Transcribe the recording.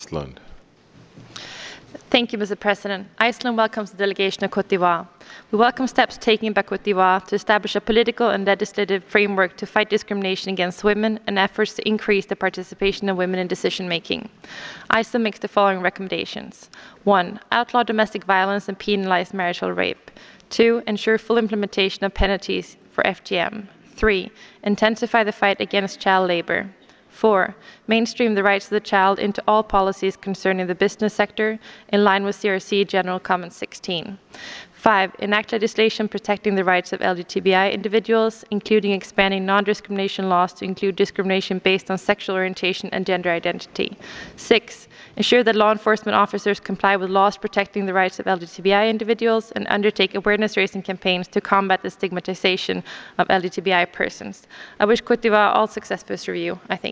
Westlund. Thank you, Mr. President. Iceland welcomes the delegation of Côte d'Ivoire. We welcome steps taken by Côte d'Ivoire to establish a political and legislative framework to fight discrimination against women and efforts to increase the participation of women in decision-making. Iceland makes the following recommendations. 1. Outlaw domestic violence and penalize marital rape. 2. Ensure full implementation of penalties for FGM. 3. Intensify the fight against child labor. 4. Mainstream the rights of the child into all policies concerning the business sector, in line with CRC General Comment 16. 5. Enact legislation protecting the rights of LGBTI individuals, including expanding non-discrimination laws to include discrimination based on sexual orientation and gender identity. 6. Ensure that law enforcement officers comply with laws protecting the rights of LGBTI individuals and undertake awareness-raising campaigns to combat the stigmatization of LGBTI persons. I wish Côte d'Ivoire all success for this review. I thank you.